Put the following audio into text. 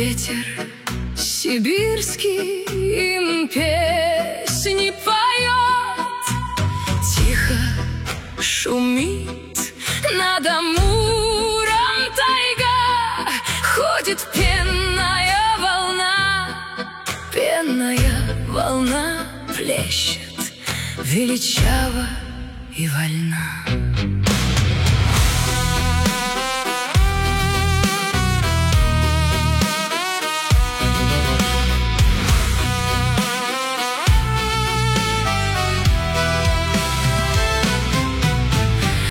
Ветер сибирский им песни поет, тихо шумит над Амуром тайга, ходит пенная волна плещет величаво и вольна.